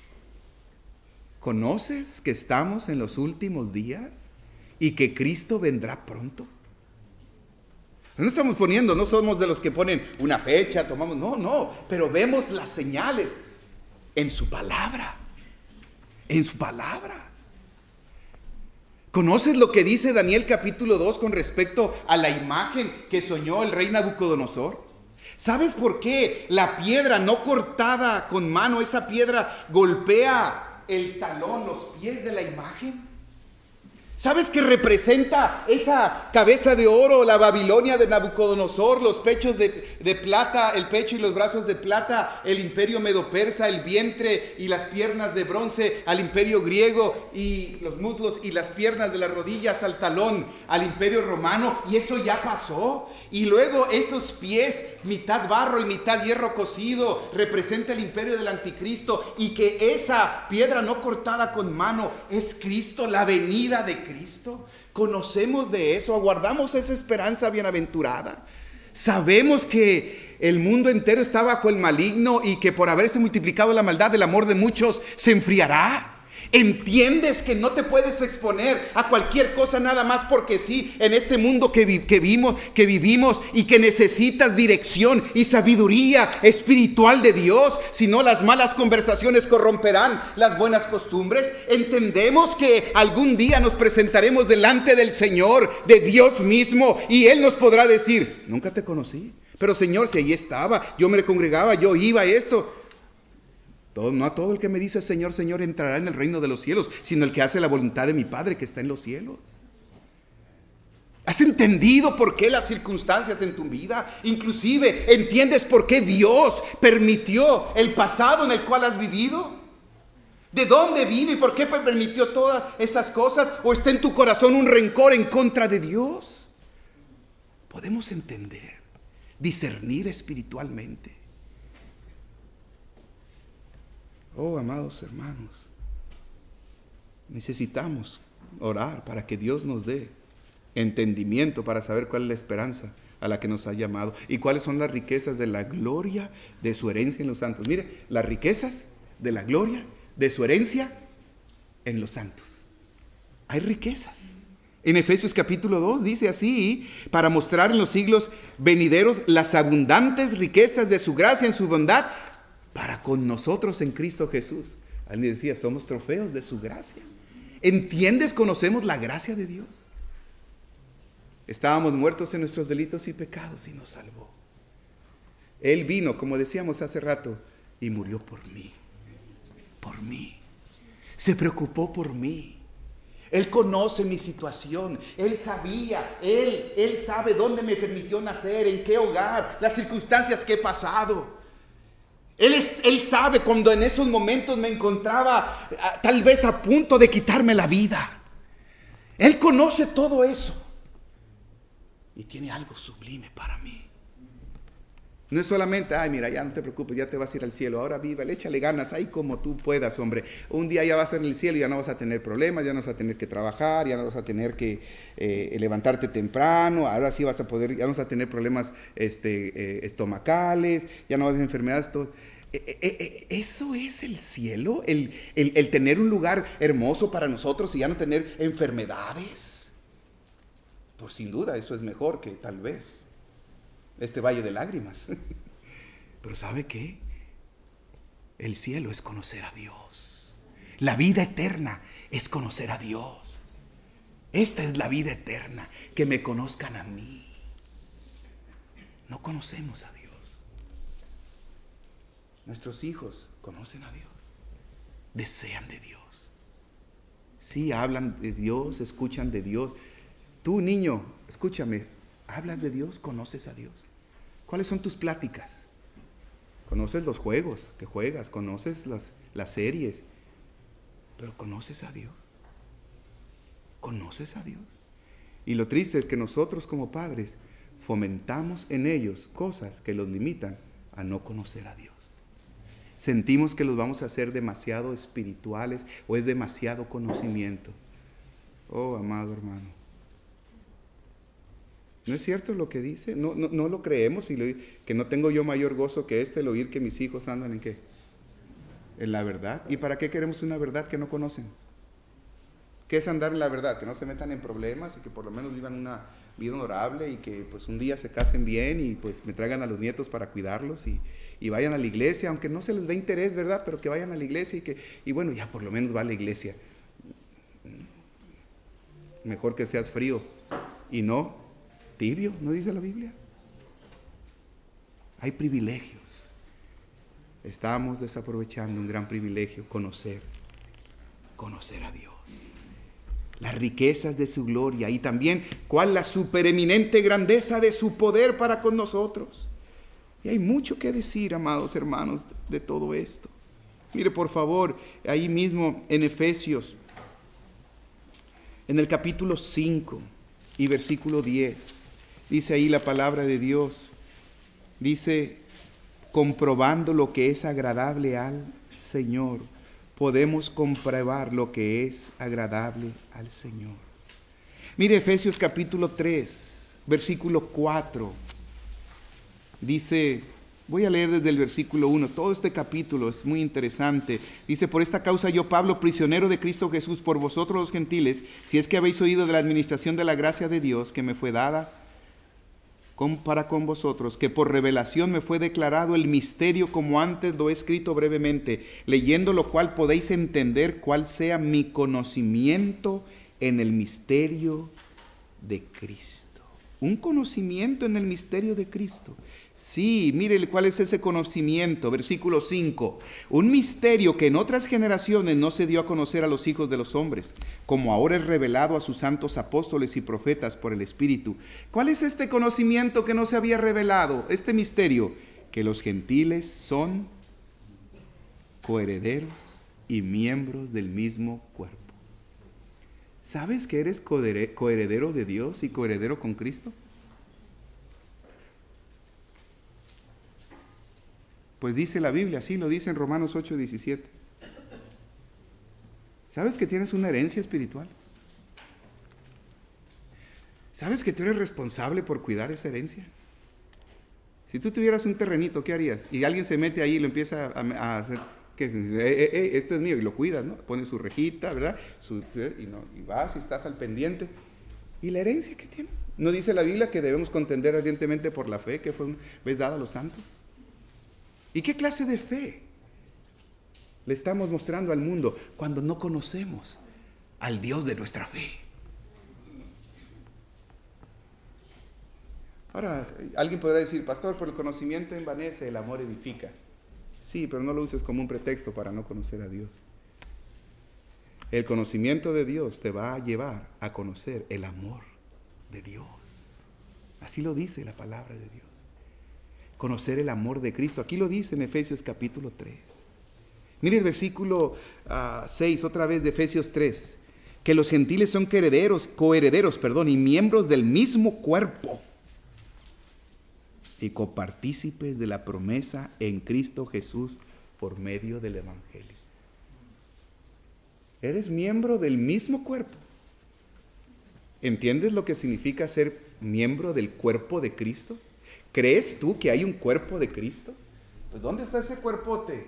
[SPEAKER 1] ¿conoces que estamos en los últimos días y que Cristo vendrá pronto? No estamos poniendo, no somos de los que ponen una fecha, tomamos, no, pero vemos las señales en su palabra, en su palabra. ¿Conoces lo que dice Daniel capítulo 2 con respecto a la imagen que soñó el rey Nabucodonosor? ¿Sabes por qué la piedra no cortada con mano, esa piedra golpea el talón, los pies de la imagen? ¿Sabes qué representa esa cabeza de oro, la Babilonia de Nabucodonosor, los pechos de plata, el pecho y los brazos de plata, el imperio medo-persa, el vientre y las piernas de bronce al imperio griego, y los muslos y las piernas de las rodillas al talón al imperio romano? Y eso ya pasó. Y luego esos pies, mitad barro y mitad hierro cocido, representa el imperio del anticristo, y que esa piedra no cortada con mano es Cristo, la venida de Cristo. Conocemos de eso, aguardamos esa esperanza bienaventurada. Sabemos que el mundo entero está bajo el maligno y que por haberse multiplicado la maldad, el amor de muchos se enfriará. ¿Entiendes que no te puedes exponer a cualquier cosa nada más porque sí en este mundo que vivimos, y que necesitas dirección y sabiduría espiritual de Dios? Si no, las malas conversaciones corromperán las buenas costumbres. Entendemos que algún día nos presentaremos delante del Señor, de Dios mismo, y Él nos podrá decir: nunca te conocí, pero Señor, si allí estaba, yo me congregaba, yo iba a esto. No a todo el que me dice Señor, Señor entrará en el reino de los cielos, sino el que hace la voluntad de mi Padre que está en los cielos. ¿Has entendido por qué las circunstancias en tu vida? Inclusive, ¿entiendes por qué Dios permitió el pasado en el cual has vivido? ¿De dónde vino y por qué permitió todas esas cosas? ¿O está en tu corazón un rencor en contra de Dios? Podemos entender, discernir espiritualmente. Oh, amados hermanos, necesitamos orar para que Dios nos dé entendimiento para saber cuál es la esperanza a la que nos ha llamado y cuáles son las riquezas de la gloria de su herencia en los santos. Mire, las riquezas de la gloria de su herencia en los santos. Hay riquezas. En Efesios capítulo 2 dice así: para mostrar en los siglos venideros las abundantes riquezas de su gracia en su bondad para con nosotros en Cristo Jesús. Alguien decía, somos trofeos de su gracia. ¿Entiendes? Conocemos la gracia de Dios. Estábamos muertos en nuestros delitos y pecados y nos salvó. Él vino, como decíamos hace rato, y murió por mí. Por mí. Se preocupó por mí. Él conoce mi situación. Él sabía, Él sabe dónde me permitió nacer, en qué hogar, las circunstancias que he pasado. Él sabe cuando en esos momentos me encontraba tal vez a punto de quitarme la vida. Él conoce todo eso. Y tiene algo sublime para mí. No es solamente, ay, mira, ya no te preocupes, ya te vas a ir al cielo. Ahora viva, échale ganas, ahí como tú puedas, hombre. Un día ya vas a estar en el cielo y ya no vas a tener problemas, ya no vas a tener que trabajar, ya no vas a tener que levantarte temprano. Ahora sí vas a poder, ya no vas a tener problemas estomacales, ya no vas a tener enfermedades. Todo. Eso es el cielo, el tener un lugar hermoso para nosotros y ya no tener enfermedades. Pues sin duda, eso es mejor que tal vez este valle de lágrimas. Pero ¿sabe qué? El cielo es conocer a Dios. La vida eterna es conocer a Dios. Esta es la vida eterna, que me conozcan a mí. No conocemos a Dios. Nuestros hijos conocen a Dios. Desean de Dios. Sí, hablan de Dios, escuchan de Dios. Tú, niño, escúchame, ¿hablas de Dios? ¿Conoces a Dios? ¿Cuáles son tus pláticas? ¿Conoces los juegos que juegas? ¿Conoces las series? Pero ¿conoces a Dios? ¿Conoces a Dios? Y lo triste es que nosotros como padres fomentamos en ellos cosas que los limitan a no conocer a Dios. Sentimos que los vamos a hacer demasiado espirituales o es demasiado conocimiento. Oh, amado hermano. ¿No es cierto lo que dice? No lo creemos, que no tengo yo mayor gozo que el oír que mis hijos andan en ¿qué? En la verdad. ¿Y para qué queremos una verdad que no conocen? ¿Qué es andar en la verdad? Que no se metan en problemas y que por lo menos vivan una vida honorable y que pues un día se casen bien y pues me traigan a los nietos para cuidarlos y vayan a la iglesia, aunque no se les dé interés, ¿verdad? Pero que vayan a la iglesia y bueno, ya por lo menos va a la iglesia. Mejor que seas frío y no tibio, ¿no dice la Biblia? Hay privilegios. Estamos desaprovechando un gran privilegio, conocer a Dios. Las riquezas de su gloria y también cuál la supereminente grandeza de su poder para con nosotros. Y hay mucho que decir, amados hermanos, de todo esto. Mire, por favor, ahí mismo en Efesios, en el capítulo 5 y versículo 10. Dice ahí la palabra de Dios, dice, comprobando lo que es agradable al Señor, podemos comprobar lo que es agradable al Señor. Mire Efesios capítulo 3, versículo 4, dice, voy a leer desde el versículo 1, todo este capítulo es muy interesante. Dice, por esta causa yo, Pablo, prisionero de Cristo Jesús, por vosotros los gentiles, si es que habéis oído de la administración de la gracia de Dios que me fue dada, para con vosotros, que por revelación me fue declarado el misterio como antes lo he escrito brevemente, leyendo lo cual podéis entender cuál sea mi conocimiento en el misterio de Cristo. Un conocimiento en el misterio de Cristo. Sí, mire cuál es ese conocimiento, versículo 5. Un misterio que en otras generaciones no se dio a conocer a los hijos de los hombres, como ahora es revelado a sus santos apóstoles y profetas por el Espíritu. ¿Cuál es este conocimiento que no se había revelado? Este misterio, que los gentiles son coherederos y miembros del mismo cuerpo. ¿Sabes que eres coheredero de Dios y coheredero con Cristo? Pues dice la Biblia, así lo dice en Romanos 8:17. ¿Sabes que tienes una herencia espiritual? ¿Sabes que tú eres responsable por cuidar esa herencia? Si tú tuvieras un terrenito, ¿qué harías? Y alguien se mete ahí y lo empieza a hacer, ¿qué? Esto es mío, y lo cuidas, ¿no? Pone su rejita, ¿verdad? Y vas y estás al pendiente. ¿Y la herencia que tienes? ¿No dice la Biblia que debemos contender ardientemente por la fe que fue dada a los santos? ¿Y qué clase de fe le estamos mostrando al mundo cuando no conocemos al Dios de nuestra fe? Ahora, alguien podrá decir, pastor, por el conocimiento envanece, el amor edifica. Sí, pero no lo uses como un pretexto para no conocer a Dios. El conocimiento de Dios te va a llevar a conocer el amor de Dios. Así lo dice la palabra de Dios. Conocer el amor de Cristo. Aquí lo dice en Efesios capítulo 3. Mire el versículo 6, otra vez de Efesios 3. Que los gentiles son coherederos, y miembros del mismo cuerpo. Y copartícipes de la promesa en Cristo Jesús por medio del Evangelio. Eres miembro del mismo cuerpo. ¿Entiendes lo que significa ser miembro del cuerpo de Cristo? ¿Crees tú que hay un cuerpo de Cristo? Pues ¿dónde está ese cuerpote?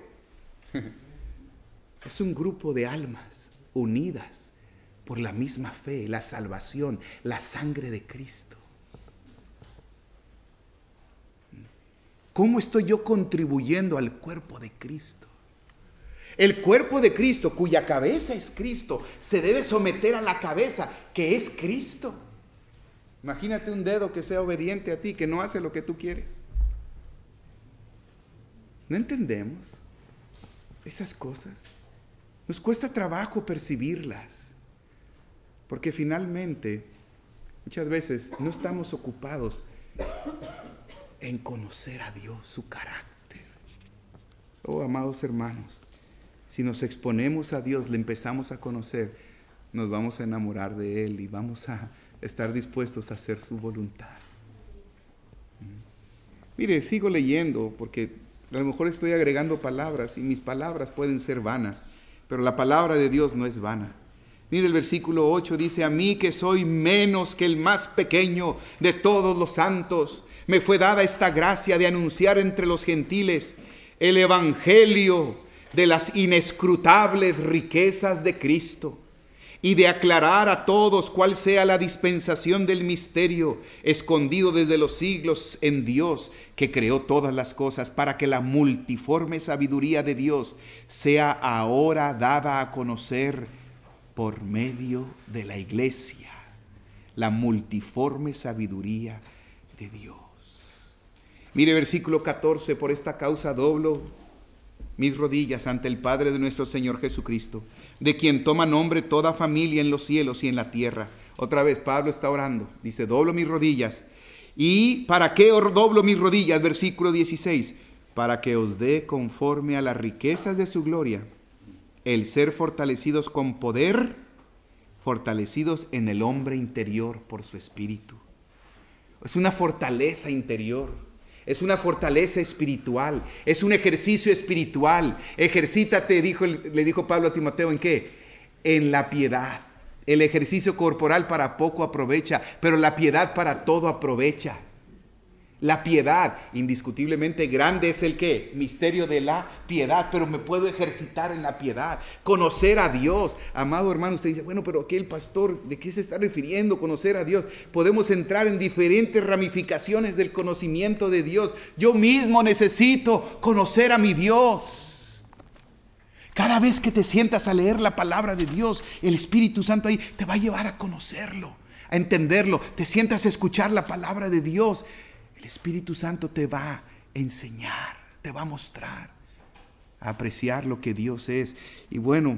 [SPEAKER 1] Es un grupo de almas unidas por la misma fe, la salvación, la sangre de Cristo. ¿Cómo estoy yo contribuyendo al cuerpo de Cristo? El cuerpo de Cristo, cuya cabeza es Cristo, se debe someter a la cabeza, que es Cristo. Imagínate un dedo que sea obediente a ti, que no hace lo que tú quieres. ¿No entendemos esas cosas? Nos cuesta trabajo percibirlas, porque finalmente, muchas veces, no estamos ocupados en conocer a Dios, su carácter. Oh, amados hermanos, si nos exponemos a Dios, le empezamos a conocer, nos vamos a enamorar de Él y vamos a estar dispuestos a hacer su voluntad. Mire, sigo leyendo porque a lo mejor estoy agregando palabras y mis palabras pueden ser vanas, pero la palabra de Dios no es vana. Mire el versículo 8, dice: a mí que soy menos que el más pequeño de todos los santos, me fue dada esta gracia de anunciar entre los gentiles el evangelio de las inescrutables riquezas de Cristo y de aclarar a todos cuál sea la dispensación del misterio escondido desde los siglos en Dios, que creó todas las cosas, para que la multiforme sabiduría de Dios sea ahora dada a conocer por medio de la iglesia. La multiforme sabiduría de Dios. Mire versículo 14, por esta causa doblo mis rodillas ante el Padre de nuestro Señor Jesucristo, de quien toma nombre toda familia en los cielos y en la tierra. Otra vez Pablo está orando, dice: doblo mis rodillas. ¿Y para qué doblo mis rodillas? Versículo 16, para que os dé conforme a las riquezas de su gloria, el ser fortalecidos con poder, fortalecidos en el hombre interior por su espíritu. Es una fortaleza interior. Es una fortaleza espiritual, es un ejercicio espiritual. Ejercítate, le dijo Pablo a Timoteo, ¿en qué? En la piedad. El ejercicio corporal para poco aprovecha, pero la piedad para todo aprovecha. La piedad, indiscutiblemente grande es el ¿qué? Misterio de la piedad, pero me puedo ejercitar en la piedad. Conocer a Dios. Amado hermano, usted dice: bueno, pero aquí el pastor, ¿de qué se está refiriendo? Conocer a Dios. Podemos entrar en diferentes ramificaciones del conocimiento de Dios. Yo mismo necesito conocer a mi Dios. Cada vez que te sientas a leer la palabra de Dios, el Espíritu Santo ahí te va a llevar a conocerlo, a entenderlo. Te sientas a escuchar la palabra de Dios. El Espíritu Santo te va a enseñar, te va a mostrar, a apreciar lo que Dios es. Y bueno,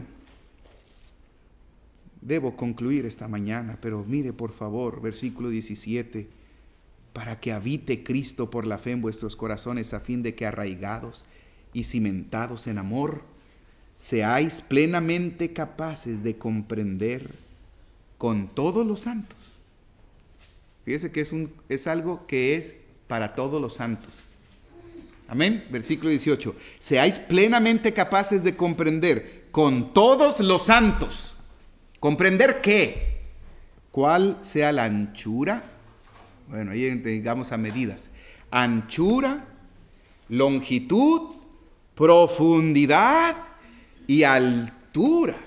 [SPEAKER 1] debo concluir esta mañana, pero mire por favor, versículo 17, para que habite Cristo por la fe en vuestros corazones, a fin de que arraigados y cimentados en amor, seáis plenamente capaces de comprender con todos los santos. Fíjese que es algo que es para todos los santos. Amén. Versículo 18. Seáis plenamente capaces de comprender con todos los santos. ¿Comprender qué? ¿Cuál sea la anchura? Bueno, ahí llegamos a medidas. Anchura, longitud, profundidad y altura.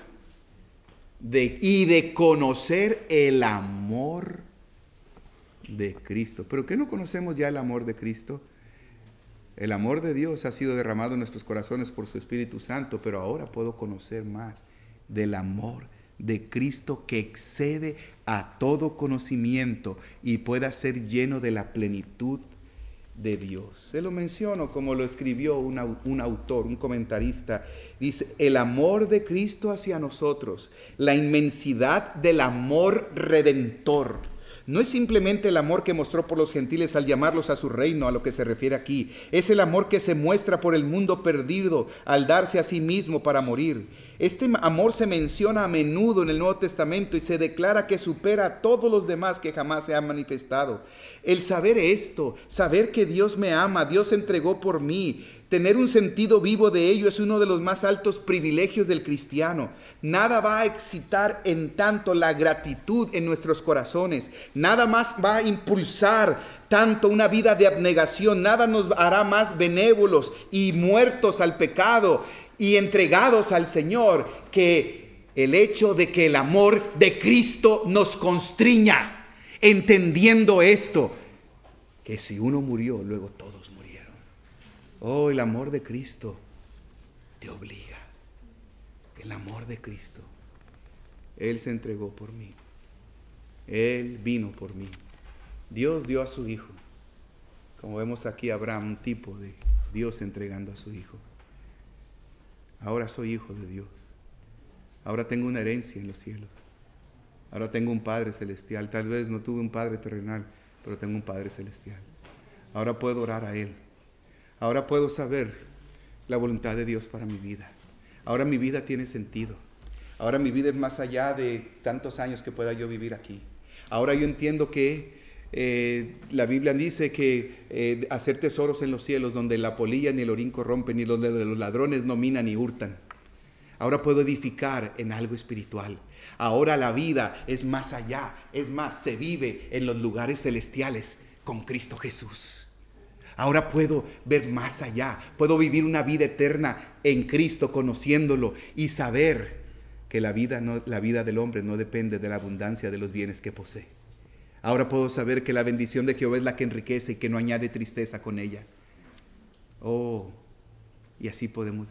[SPEAKER 1] Y de conocer el amor de Cristo. ¿Pero qué no conocemos ya el amor de Cristo? El amor de Dios ha sido derramado en nuestros corazones por su Espíritu Santo, pero ahora puedo conocer más del amor de Cristo, que excede a todo conocimiento y pueda ser lleno de la plenitud de Dios. Se lo menciono como lo escribió un autor, un comentarista. Dice, el amor de Cristo hacia nosotros, la inmensidad del amor redentor. No es simplemente el amor que mostró por los gentiles al llamarlos a su reino, a lo que se refiere aquí. Es el amor que se muestra por el mundo perdido al darse a sí mismo para morir. Este amor se menciona a menudo en el Nuevo Testamento y se declara que supera a todos los demás que jamás se han manifestado. El saber esto, saber que Dios me ama, Dios se entregó por mí, tener un sentido vivo de ello es uno de los más altos privilegios del cristiano. Nada va a excitar en tanto la gratitud en nuestros corazones. Nada más va a impulsar tanto una vida de abnegación. Nada nos hará más benévolos y muertos al pecado y entregados al Señor que el hecho de que el amor de Cristo nos constriña, entendiendo esto, que si uno murió, luego todos murieron. Oh, el amor de Cristo te obliga. El amor de Cristo. Él se entregó por mí. Él vino por mí. Dios dio a su Hijo. Como vemos aquí, Abraham, un tipo de Dios entregando a su Hijo. Ahora soy hijo de Dios. Ahora tengo una herencia en los cielos. Ahora tengo un Padre celestial. Tal vez no tuve un Padre terrenal, pero tengo un Padre celestial. Ahora puedo orar a Él. Ahora puedo saber la voluntad de Dios para mi vida. Ahora mi vida tiene sentido. Ahora mi vida es más allá de tantos años que pueda yo vivir aquí. Ahora yo entiendo que la Biblia dice que hacer tesoros en los cielos donde la polilla ni el orín corrompen, ni donde los ladrones no minan ni hurtan. Ahora puedo edificar en algo espiritual. Ahora la vida es más allá. Es más, se vive en los lugares celestiales con Cristo Jesús. Ahora puedo ver más allá. Puedo vivir una vida eterna en Cristo, conociéndolo y saber que la vida del hombre no depende de la abundancia de los bienes que posee. Ahora puedo saber que la bendición de Jehová es la que enriquece y que no añade tristeza con ella. Oh, y así podemos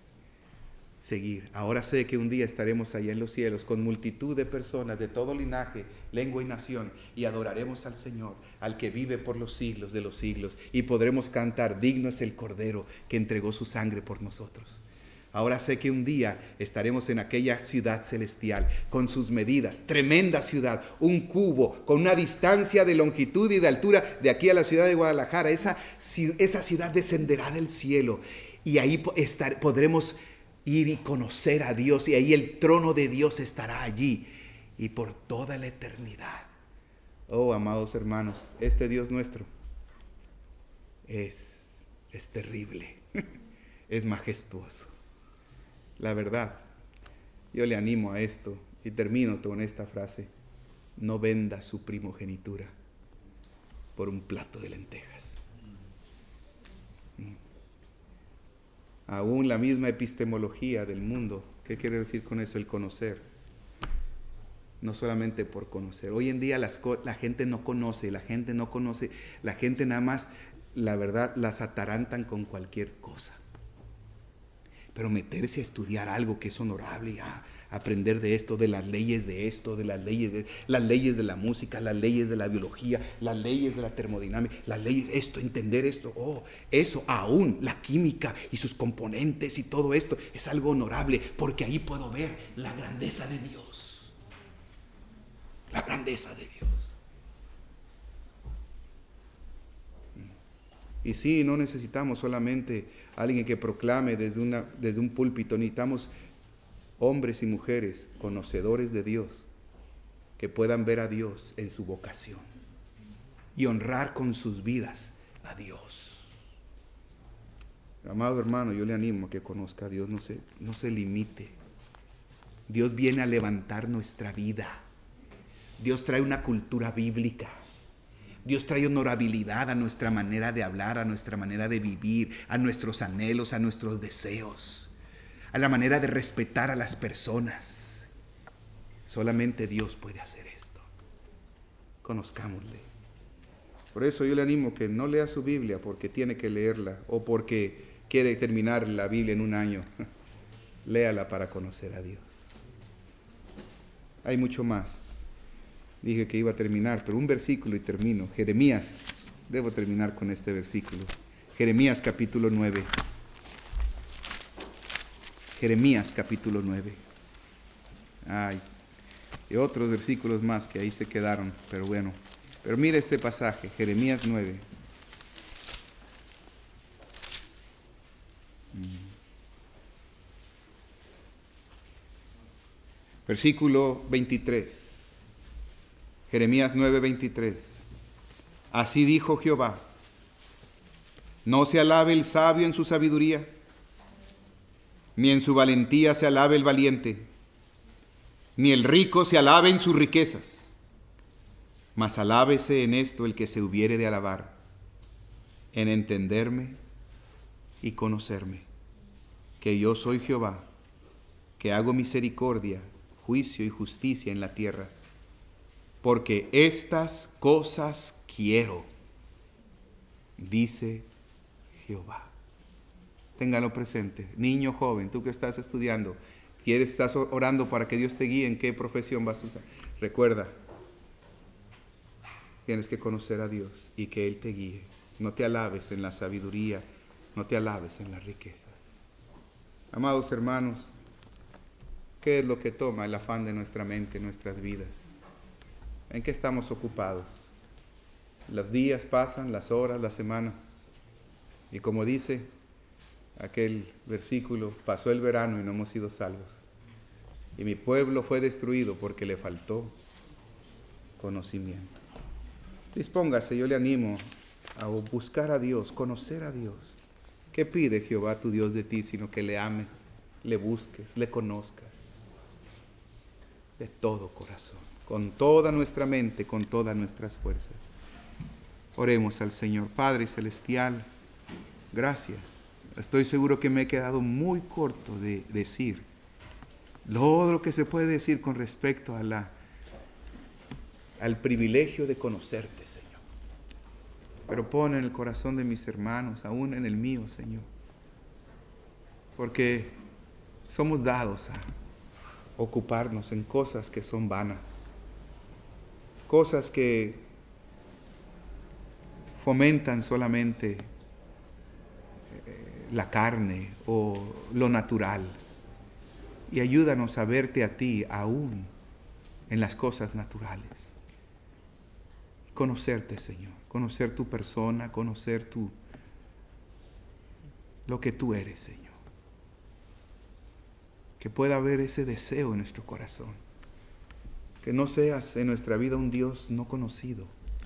[SPEAKER 1] seguir. Ahora sé que un día estaremos allá en los cielos con multitud de personas de todo linaje, lengua y nación, y adoraremos al Señor, al que vive por los siglos de los siglos, y podremos cantar, digno es el Cordero que entregó su sangre por nosotros. Ahora sé que un día estaremos en aquella ciudad celestial, con sus medidas, tremenda ciudad, un cubo, con una distancia de longitud y de altura de aquí a la ciudad de Guadalajara. Esa ciudad descenderá del cielo, y ahí podremos ir y conocer a Dios, y ahí el trono de Dios estará allí, y por toda la eternidad. Oh, amados hermanos, este Dios nuestro es terrible, es majestuoso. La verdad, yo le animo a esto y termino con esta frase: no venda su primogenitura por un plato de lentejas. Aún la misma epistemología del mundo, ¿qué quiere decir con eso? El conocer. No solamente por conocer. Hoy en día la gente no conoce, la gente nada más, la verdad, las atarantan con cualquier cosa. Pero meterse a estudiar algo que es honorable, a aprender de esto, de las leyes de esto, de las leyes de la música, las leyes de la biología, las leyes de la termodinámica, las leyes de esto, entender esto, eso, aún la química y sus componentes y todo esto es algo honorable, porque ahí puedo ver la grandeza de Dios. La grandeza de Dios. Y sí, no necesitamos solamente alguien que proclame desde un púlpito. Necesitamos hombres y mujeres conocedores de Dios, que puedan ver a Dios en su vocación y honrar con sus vidas a Dios. Amado hermano, yo le animo a que conozca a Dios, no se limite. Dios viene a levantar nuestra vida. Dios trae una cultura bíblica. Dios trae honorabilidad a nuestra manera de hablar, a nuestra manera de vivir, a nuestros anhelos, a nuestros deseos, a la manera de respetar a las personas. Solamente Dios puede hacer esto. Conozcámosle. Por eso yo le animo que no lea su Biblia porque tiene que leerla o porque quiere terminar la Biblia en un año. Léala para conocer a Dios. Hay mucho más. Dije que iba a terminar, pero un versículo y termino. Jeremías Debo terminar con este versículo. Jeremías capítulo 9. Jeremías capítulo 9. Ay, y otros versículos más que ahí se quedaron, pero bueno. Pero mira este pasaje, Jeremías 9. Versículo 23. Jeremías 9, 23. Así dijo Jehová: no se alabe el sabio en su sabiduría, ni en su valentía se alabe el valiente, ni el rico se alabe en sus riquezas, mas alábese en esto el que se hubiere de alabar, en entenderme y conocerme, que yo soy Jehová, que hago misericordia, juicio y justicia en la tierra, porque estas cosas quiero, dice Jehová. Téngalo presente. Niño, joven, tú que estás estudiando, estás orando para que Dios te guíe en qué profesión vas a usar. Recuerda, tienes que conocer a Dios y que Él te guíe. No te alabes en la sabiduría, no te alabes en las riquezas. Amados hermanos, ¿qué es lo que toma el afán de nuestra mente, nuestras vidas? ¿En qué estamos ocupados? Los días pasan, las horas, las semanas. Y como dice aquel versículo, pasó el verano y no hemos sido salvos. Y mi pueblo fue destruido porque le faltó conocimiento. Dispóngase, yo le animo a buscar a Dios, conocer a Dios. ¿Qué pide Jehová tu Dios de ti sino que le ames, le busques, le conozcas de todo corazón, con toda nuestra mente, con todas nuestras fuerzas? Oremos al Señor. Padre Celestial, gracias. Estoy seguro que me he quedado muy corto de decir todo lo que se puede decir con respecto a al privilegio de conocerte, Señor. Pero pon en el corazón de mis hermanos, aún en el mío, Señor, porque somos dados a ocuparnos en cosas que son vanas, cosas que fomentan solamente la carne o lo natural. Y ayúdanos a verte a ti aún en las cosas naturales. Conocerte, Señor, conocer tu persona, conocer lo que tú eres, Señor. Que pueda haber ese deseo en nuestro corazón. Que no seas en nuestra vida un Dios no conocido.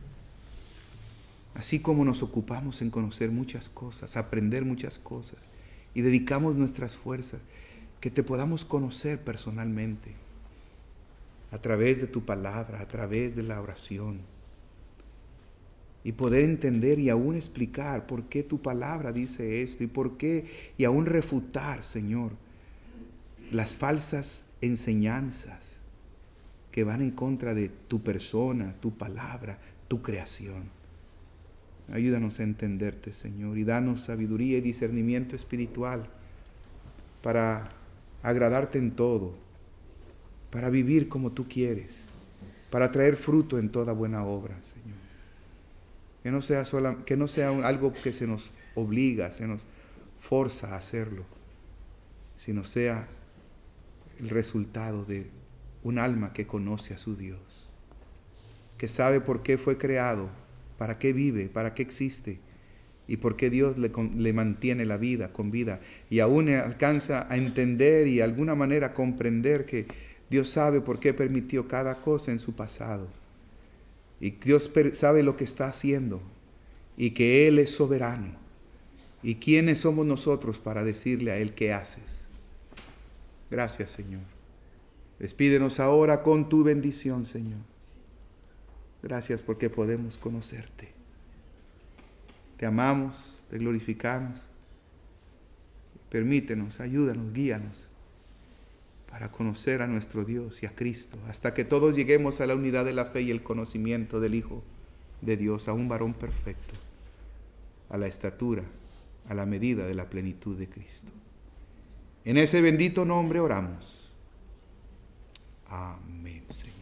[SPEAKER 1] Así como nos ocupamos en conocer muchas cosas, aprender muchas cosas y dedicamos nuestras fuerzas, que te podamos conocer personalmente a través de tu palabra, a través de la oración, y poder entender y aún explicar por qué tu palabra dice esto y por qué, y aún refutar, Señor, las falsas enseñanzas que van en contra de tu persona, tu palabra, tu creación. Ayúdanos a entenderte, Señor, y danos sabiduría y discernimiento espiritual para agradarte en todo, para vivir como tú quieres, para traer fruto en toda buena obra, Señor. Que no sea algo que se nos obliga, se nos forza a hacerlo, sino sea el resultado de un alma que conoce a su Dios, que sabe por qué fue creado, para qué vive, para qué existe, y por qué Dios le mantiene la vida con vida, y aún alcanza a entender y de alguna manera comprender que Dios sabe por qué permitió cada cosa en su pasado, y Dios sabe lo que está haciendo, y que Él es soberano. ¿Y quiénes somos nosotros para decirle a Él qué haces? Gracias, Señor. Despídenos ahora con tu bendición, Señor. Gracias porque podemos conocerte. Te amamos, te glorificamos. Permítenos, ayúdanos, guíanos para conocer a nuestro Dios y a Cristo, hasta que todos lleguemos a la unidad de la fe y el conocimiento del Hijo de Dios, a un varón perfecto, a la estatura, a la medida de la plenitud de Cristo. En ese bendito nombre oramos. Amén, Señor.